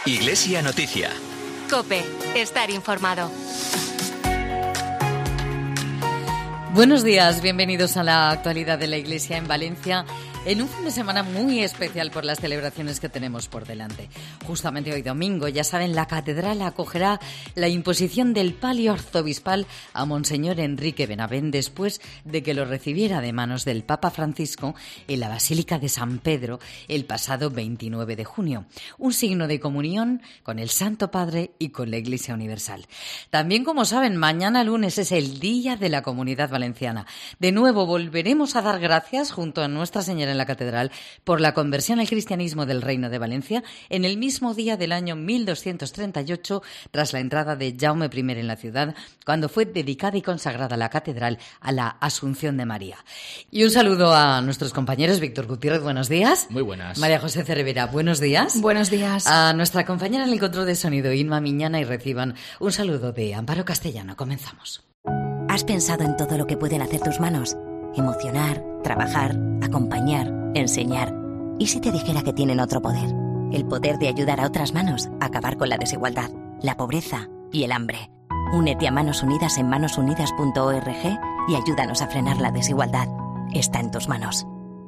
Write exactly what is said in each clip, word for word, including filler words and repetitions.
Iglesia Noticia. COPE. Estar informado. Buenos días, bienvenidos a la actualidad de la Iglesia en Valencia, en un fin de semana muy especial por las celebraciones que tenemos por delante. Justamente hoy domingo, ya saben, la catedral acogerá la imposición del palio arzobispal a Monseñor Enrique Benavent después de que lo recibiera de manos del Papa Francisco en la Basílica de San Pedro el pasado veintinueve de junio. Un signo de comunión con el Santo Padre y con la Iglesia Universal. También, como saben, mañana lunes es el Día de la Comunidad Valenciana. De nuevo volveremos a dar gracias junto a Nuestra Señora en la Catedral por la conversión al cristianismo del Reino de Valencia en el mismo día del año mil doscientos treinta y ocho, tras la entrada de Jaume primero en la ciudad, cuando fue dedicada y consagrada la catedral a la Asunción de María. Y un saludo a nuestros compañeros. Víctor Gutiérrez, buenos días. Muy buenas. María José Cervera, buenos días. Buenos días. A nuestra compañera en el control de sonido, Inma Miñana, y reciban un saludo de Amparo Castellano. Comenzamos. ¿Has pensado en todo lo que pueden hacer tus manos? Emocionar, trabajar, acompañar, enseñar. ¿Y si te dijera que tienen otro poder? El poder de ayudar a otras manos a acabar con la desigualdad, la pobreza y el hambre. Únete a Manos Unidas en manos unidas punto org y ayúdanos a frenar la desigualdad. Está en tus manos.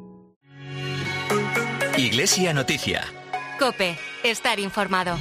Iglesia Noticia. COPE. Estar informado.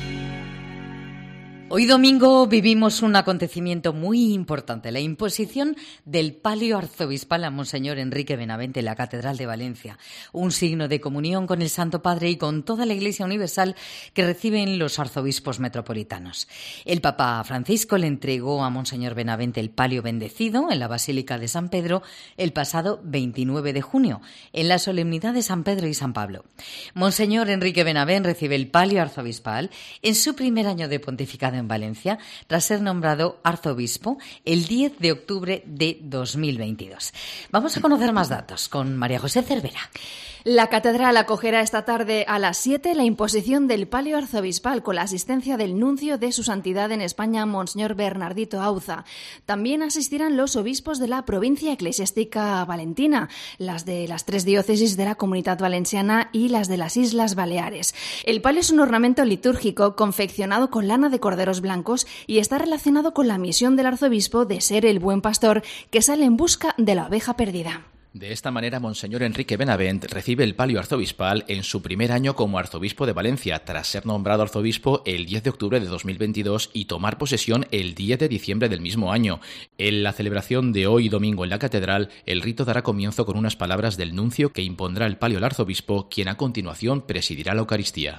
Hoy domingo vivimos un acontecimiento muy importante, la imposición del palio arzobispal a Monseñor Enrique Benavent en la Catedral de Valencia, un signo de comunión con el Santo Padre y con toda la Iglesia Universal que reciben los arzobispos metropolitanos. El Papa Francisco le entregó a Monseñor Benavent el palio bendecido en la Basílica de San Pedro el pasado veintinueve de junio, en la solemnidad de San Pedro y San Pablo. Monseñor Enrique Benavent recibe el palio arzobispal en su primer año de pontificado en Valencia, tras ser nombrado arzobispo el diez de octubre de dos mil veintidós. Vamos a conocer más datos con María José Cervera. La catedral acogerá esta tarde a las siete la imposición del palio arzobispal con la asistencia del nuncio de su santidad en España, Monseñor Bernardito Auza. También asistirán los obispos de la provincia eclesiástica valentina, las de las tres diócesis de la Comunidad Valenciana y las de las Islas Baleares. El palio es un ornamento litúrgico confeccionado con lana de corderos blancos y está relacionado con la misión del arzobispo de ser el buen pastor que sale en busca de la oveja perdida. De esta manera, Monseñor Enrique Benavent recibe el palio arzobispal en su primer año como arzobispo de Valencia, tras ser nombrado arzobispo el diez de octubre de dos mil veintidós y tomar posesión el diez de diciembre del mismo año. En la celebración de hoy domingo en la catedral, el rito dará comienzo con unas palabras del nuncio que impondrá el palio al arzobispo, quien a continuación presidirá la Eucaristía.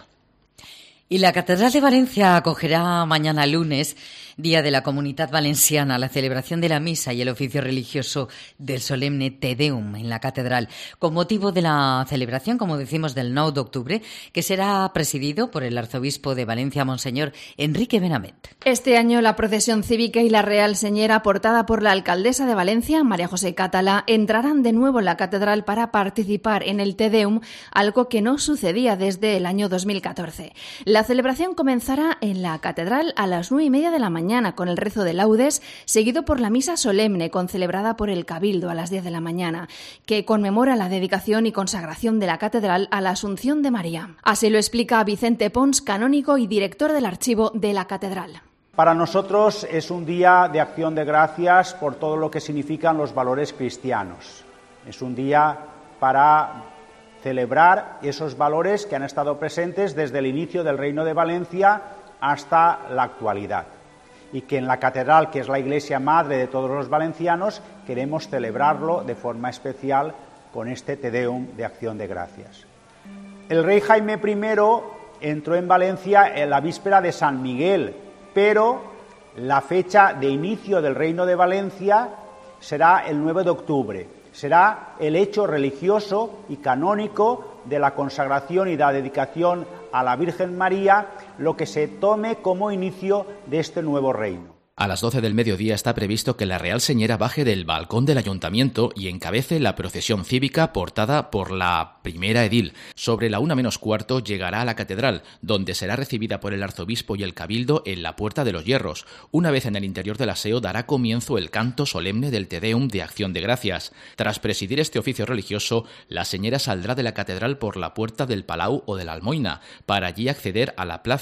Y la Catedral de Valencia acogerá mañana lunes, Día de la Comunidad Valenciana, la celebración de la misa y el oficio religioso del solemne Te Deum en la catedral, con motivo de la celebración, como decimos, del nueve de octubre, que será presidido por el arzobispo de Valencia, Monseñor Enrique Benavent. Este año la procesión cívica y la Real Señera, portada por la alcaldesa de Valencia, María José Catalá, entrarán de nuevo en la catedral para participar en el Te Deum, algo que no sucedía desde el año dos mil catorce. La celebración comenzará en la catedral a las nueve y media de la mañana con el rezo de laudes, seguido por la misa solemne concelebrada por el Cabildo a las diez de la mañana, que conmemora la dedicación y consagración de la catedral a la Asunción de María. Así lo explica Vicente Pons, canónigo y director del archivo de la catedral. Para nosotros es un día de acción de gracias por todo lo que significan los valores cristianos. Es un día para celebrar esos valores que han estado presentes desde el inicio del Reino de Valencia hasta la actualidad, y que en la catedral, que es la iglesia madre de todos los valencianos, queremos celebrarlo de forma especial con este Te Deum de acción de gracias. El rey Jaime primero entró en Valencia en la víspera de San Miguel, pero la fecha de inicio del Reino de Valencia será el nueve de octubre. Será el hecho religioso y canónico de la consagración y la dedicación a la Virgen María, lo que se tome como inicio de este nuevo reino. A las doce del mediodía está previsto que la Real Señera baje del balcón del Ayuntamiento y encabece la procesión cívica portada por la primera edil. Sobre la una menos cuarto llegará a la catedral, donde será recibida por el arzobispo y el cabildo en la Puerta de los Hierros. Una vez en el interior del aseo dará comienzo el canto solemne del Te Deum de Acción de Gracias. Tras presidir este oficio religioso, la Señera saldrá de la catedral por la Puerta del Palau o de la Almoina, para allí acceder a la plaza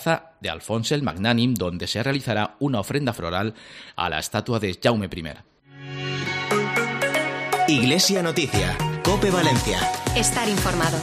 de Alfons el Magnànim, donde se realizará una ofrenda floral a la estatua de Jaume primero. Iglesia Noticia, COPE Valencia. Estar informado.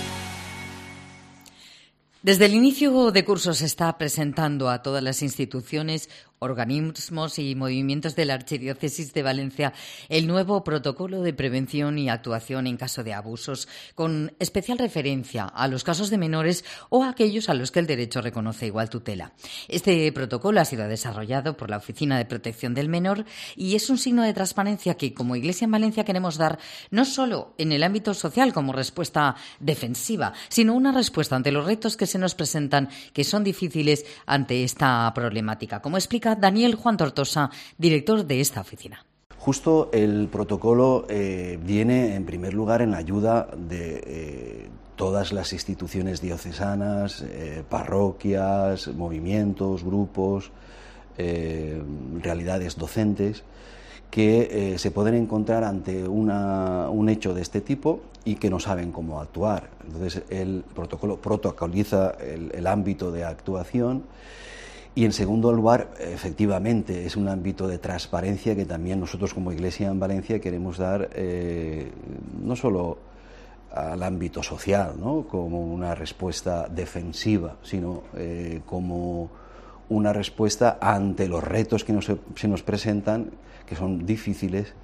Desde el inicio de curso se está presentando a todas las instituciones, organismos y movimientos de la Archidiócesis de Valencia el nuevo protocolo de prevención y actuación en caso de abusos, con especial referencia a los casos de menores o a aquellos a los que el derecho reconoce igual tutela. Este protocolo ha sido desarrollado por la Oficina de Protección del Menor y es un signo de transparencia que, como Iglesia en Valencia, queremos dar no solo en el ámbito social como respuesta defensiva, sino una respuesta ante los retos que se nos presentan, que son difíciles ante esta problemática, como explica Daniel Juan Tortosa, director de esta oficina. Justo el protocolo eh, viene, en primer lugar, en la ayuda de eh, todas las instituciones diocesanas, eh, parroquias, movimientos, grupos, eh, realidades docentes, que eh, se pueden encontrar ante una, un hecho de este tipo y que no saben cómo actuar. Entonces, el protocolo protocoliza el, el ámbito de actuación. Y en segundo lugar, efectivamente, es un ámbito de transparencia que también nosotros como Iglesia en Valencia queremos dar eh, no solo al ámbito social, ¿no?, como una respuesta defensiva, sino eh, como una respuesta ante los retos que nos, se nos presentan, que son difíciles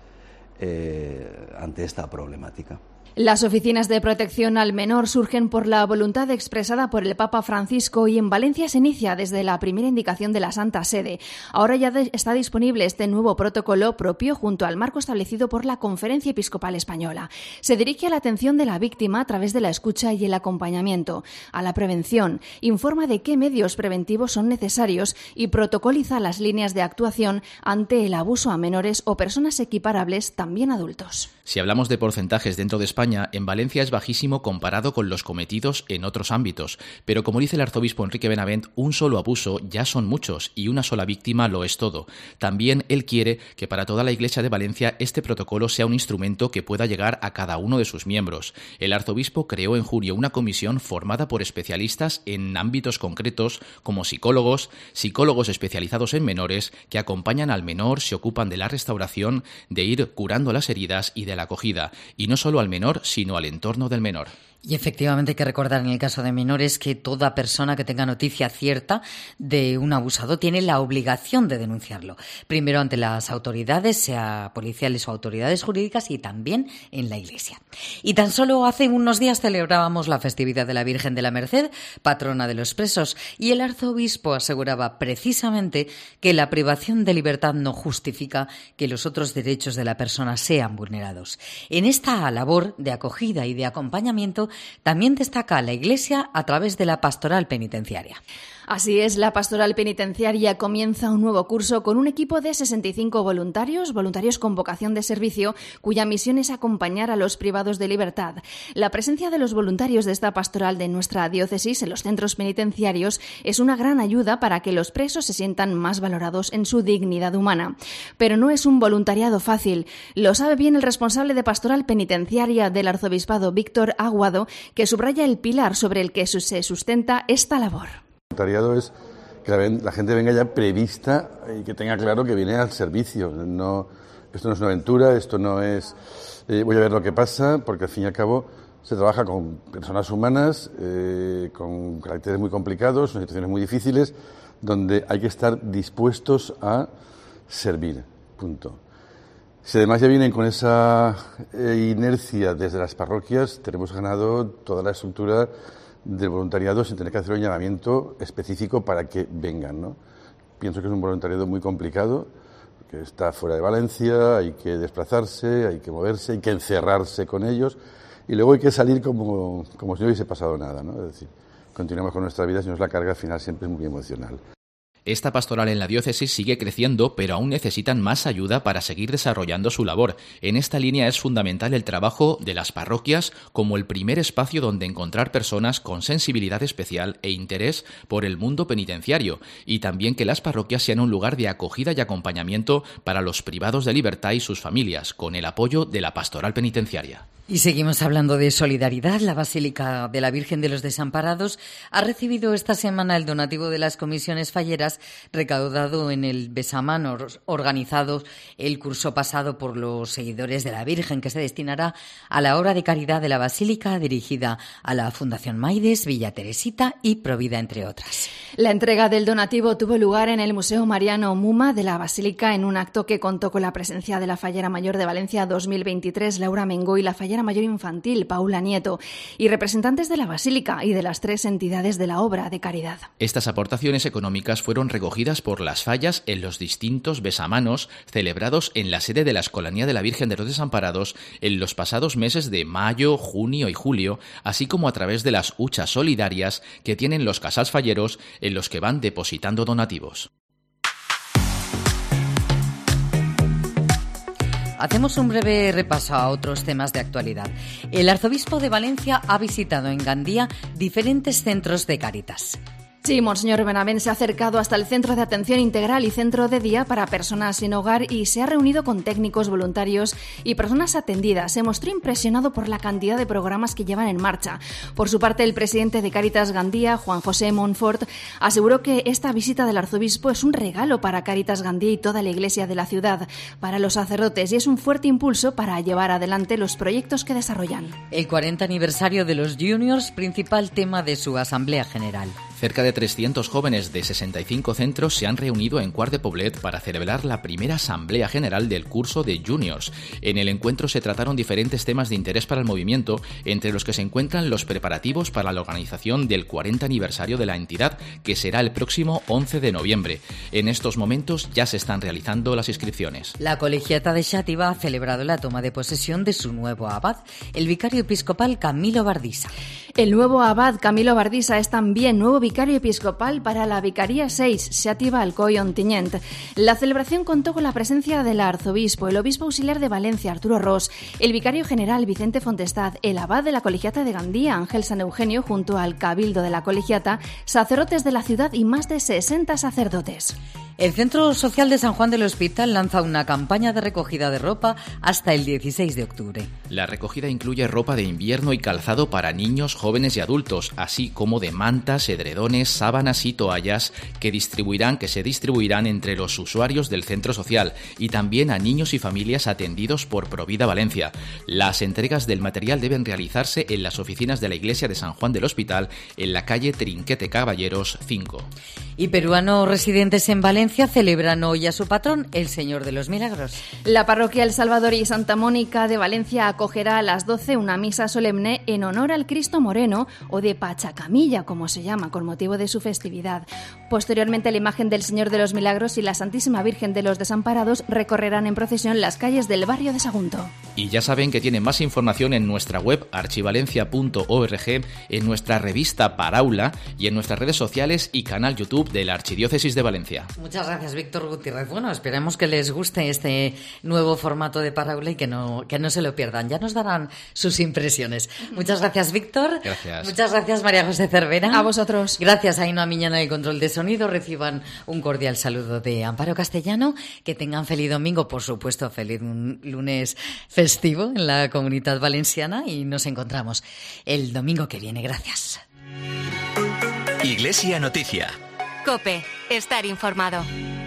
eh, ante esta problemática. Las oficinas de protección al menor surgen por la voluntad expresada por el Papa Francisco y en Valencia se inicia desde la primera indicación de la Santa Sede. Ahora ya de, está disponible este nuevo protocolo propio junto al marco establecido por la Conferencia Episcopal Española. Se dirige a la atención de la víctima a través de la escucha y el acompañamiento, a la prevención, informa de qué medios preventivos son necesarios y protocoliza las líneas de actuación ante el abuso a menores o personas equiparables, también adultos. Si hablamos de porcentajes dentro de España, en Valencia es bajísimo comparado con los cometidos en otros ámbitos, pero como dice el arzobispo Enrique Benavent, un solo abuso ya son muchos y una sola víctima lo es todo. También él quiere que para toda la Iglesia de Valencia este protocolo sea un instrumento que pueda llegar a cada uno de sus miembros. El arzobispo creó en julio una comisión formada por especialistas en ámbitos concretos como psicólogos, psicólogos especializados en menores que acompañan al menor, se ocupan de la restauración, de ir curando las heridas y de la acogida, y no solo al menor, sino al entorno del menor. Y efectivamente hay que recordar en el caso de menores que toda persona que tenga noticia cierta de un abusado tiene la obligación de denunciarlo. Primero ante las autoridades, sea policiales o autoridades jurídicas, y también en la Iglesia. Y tan solo hace unos días celebrábamos la festividad de la Virgen de la Merced, patrona de los presos, y el arzobispo aseguraba precisamente que la privación de libertad no justifica que los otros derechos de la persona sean vulnerados. En esta labor de acogida y de acompañamiento también destaca la Iglesia a través de la pastoral penitenciaria. Así es, la pastoral penitenciaria comienza un nuevo curso con un equipo de sesenta y cinco voluntarios, voluntarios con vocación de servicio, cuya misión es acompañar a los privados de libertad. La presencia de los voluntarios de esta pastoral de nuestra diócesis en los centros penitenciarios es una gran ayuda para que los presos se sientan más valorados en su dignidad humana. Pero no es un voluntariado fácil. Lo sabe bien el responsable de pastoral penitenciaria del arzobispado, Víctor Aguado, que subraya el pilar sobre el que se sustenta esta labor. El voluntariado es que la, la gente venga ya prevista y que tenga claro que viene al servicio. No, esto no es una aventura, esto no es eh, voy a ver lo que pasa, porque al fin y al cabo se trabaja con personas humanas, eh, con caracteres muy complicados, con situaciones muy difíciles, donde hay que estar dispuestos a servir, punto. Si además ya vienen con esa eh, inercia desde las parroquias, tenemos ganado toda la estructura del voluntariado sin tener que hacer un llamamiento específico para que vengan, ¿no? Pienso que es un voluntariado muy complicado, que está fuera de Valencia, hay que desplazarse, hay que moverse, hay que encerrarse con ellos y luego hay que salir como, como si no hubiese pasado nada, ¿no? Es decir, continuamos con nuestra vida, si no es la carga al final siempre es muy emocional. Esta pastoral en la diócesis sigue creciendo, pero aún necesitan más ayuda para seguir desarrollando su labor. En esta línea es fundamental el trabajo de las parroquias como el primer espacio donde encontrar personas con sensibilidad especial e interés por el mundo penitenciario, y también que las parroquias sean un lugar de acogida y acompañamiento para los privados de libertad y sus familias, con el apoyo de la pastoral penitenciaria. Y seguimos hablando de solidaridad. La Basílica de la Virgen de los Desamparados ha recibido esta semana el donativo de las comisiones falleras recaudado en el besamanos organizado el curso pasado por los seguidores de la Virgen, que se destinará a la obra de caridad de la Basílica dirigida a la Fundación Maides, Villa Teresita y Provida, entre otras. La entrega del donativo tuvo lugar en el Museo Mariano Muma de la Basílica en un acto que contó con la presencia de la Fallera Mayor de Valencia dos mil veintitrés, Laura Mengó, y la Fallera Mayor Infantil, Paula Nieto, y representantes de la Basílica y de las tres entidades de la obra de caridad. Estas aportaciones económicas fueron recogidas por las fallas en los distintos besamanos celebrados en la sede de la Escolanía de la Virgen de los Desamparados en los pasados meses de mayo, junio y julio, así como a través de las huchas solidarias que tienen los casals falleros en los que van depositando donativos. Hacemos un breve repaso a otros temas de actualidad. El arzobispo de Valencia ha visitado en Gandía diferentes centros de Cáritas. Sí, Monseñor Benavent se ha acercado hasta el Centro de Atención Integral y Centro de Día para Personas sin Hogar y se ha reunido con técnicos, voluntarios y personas atendidas. Se mostró impresionado por la cantidad de programas que llevan en marcha. Por su parte, el presidente de Cáritas Gandía, Juan José Monfort, aseguró que esta visita del arzobispo es un regalo para Cáritas Gandía y toda la iglesia de la ciudad, para los sacerdotes, y es un fuerte impulso para llevar adelante los proyectos que desarrollan. El cuarenta aniversario de los Juniors, principal tema de su Asamblea General. Cerca de trescientos jóvenes de sesenta y cinco centros se han reunido en Quart de Poblet para celebrar la primera Asamblea General del curso de Juniors. En el encuentro se trataron diferentes temas de interés para el movimiento, entre los que se encuentran los preparativos para la organización del cuarenta aniversario de la entidad, que será el próximo once de noviembre. En estos momentos ya se están realizando las inscripciones. La colegiata de Xàtiva ha celebrado la toma de posesión de su nuevo abad, el vicario episcopal Camilo Bardisa. El nuevo abad Camilo Bardisa es también nuevo vicario episcopal para la Vicaría seis, Xàtiva Alcoi Ontinyent. La celebración contó con la presencia del arzobispo, el obispo auxiliar de Valencia, Arturo Ros, el vicario general Vicente Fontestad, el abad de la colegiata de Gandía, Ángel San Eugenio, junto al cabildo de la colegiata, sacerdotes de la ciudad y más de sesenta sacerdotes. El Centro Social de San Juan del Hospital lanza una campaña de recogida de ropa hasta el dieciséis de octubre. La recogida incluye ropa de invierno y calzado para niños, jóvenes y adultos, así como de mantas, edredones, sábanas y toallas que distribuirán, que se distribuirán entre los usuarios del centro social y también a niños y familias atendidos por Provida Valencia. Las entregas del material deben realizarse en las oficinas de la Iglesia de San Juan del Hospital, en la calle Trinquete Caballeros cinco. Y peruanos residentes en Valencia celebran hoy a su patrón, el Señor de los Milagros. La parroquia El Salvador y Santa Mónica de Valencia acogerá a las doce una misa solemne en honor al Cristo Moreno, o de Pachacamilla, como se llama, con motivo de su festividad. Posteriormente, la imagen del Señor de los Milagros y la Santísima Virgen de los Desamparados recorrerán en procesión las calles del barrio de Sagunto. Y ya saben que tienen más información en nuestra web archivalencia punto org, en nuestra revista Paraula y en nuestras redes sociales y canal YouTube de la Archidiócesis de Valencia. Muchas gracias, Víctor Gutiérrez. Bueno, esperemos que les guste este nuevo formato de Paraula y que no, que no se lo pierdan. Ya nos darán sus impresiones. Muchas gracias, Víctor. Gracias. Muchas gracias, María José Cervera. A vosotros. Gracias a Ainhoa Miñana del control de sonido. Reciban un cordial saludo de Amparo Castellano. Que tengan feliz domingo, por supuesto, feliz lunes festivo en la Comunidad Valenciana y nos encontramos el domingo que viene. Gracias. Iglesia Noticia. COPE. Estar informado.